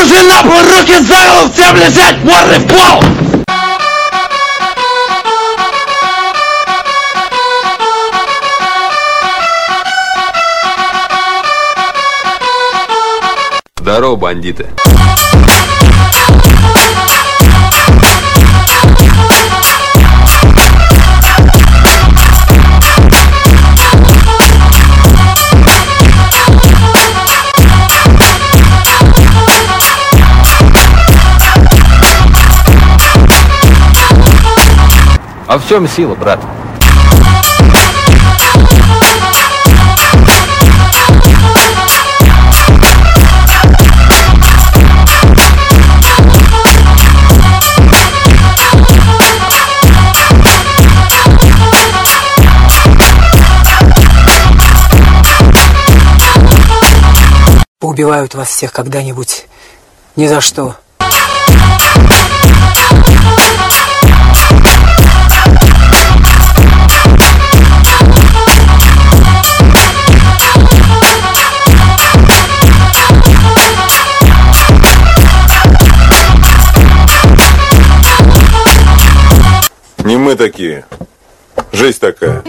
Руки на пол, руки за голову, всем лежать, морды в пол! Здорово, бандиты. А в чем сила, брат? Убивают вас всех когда-нибудь. Ни за что. Не мы такие. Жизнь такая.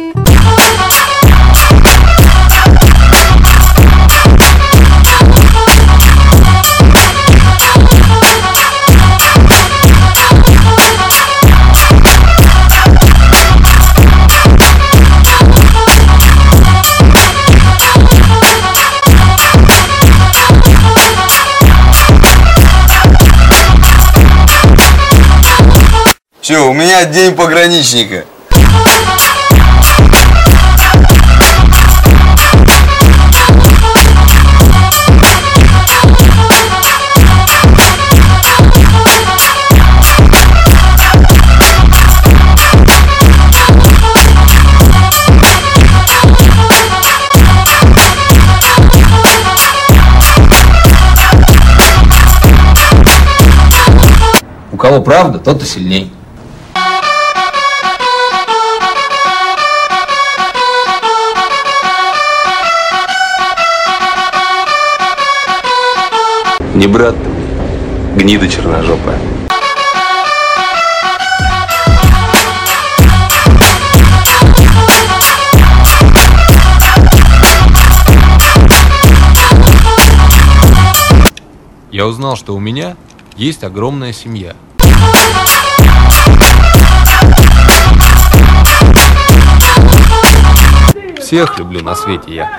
Все, у меня день пограничника. У кого правда, тот и сильней. Не брат ты мне, гнида черножопая. Я узнал, что у меня есть огромная семья. Всех люблю на свете я.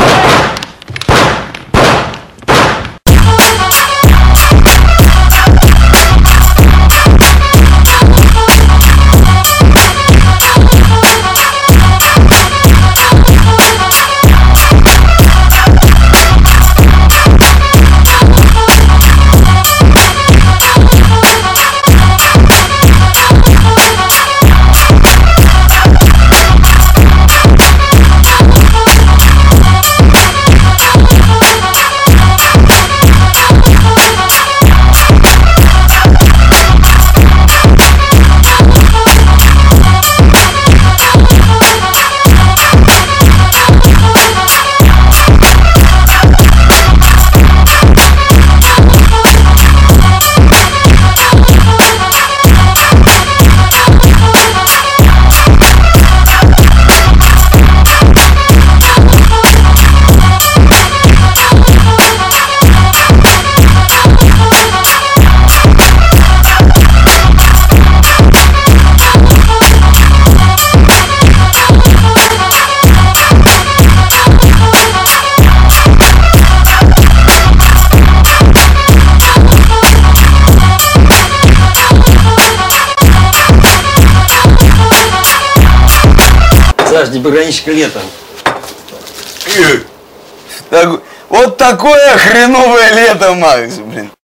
Саш, не пограничника летом. Вот такое хреновое лето, Макс, блин.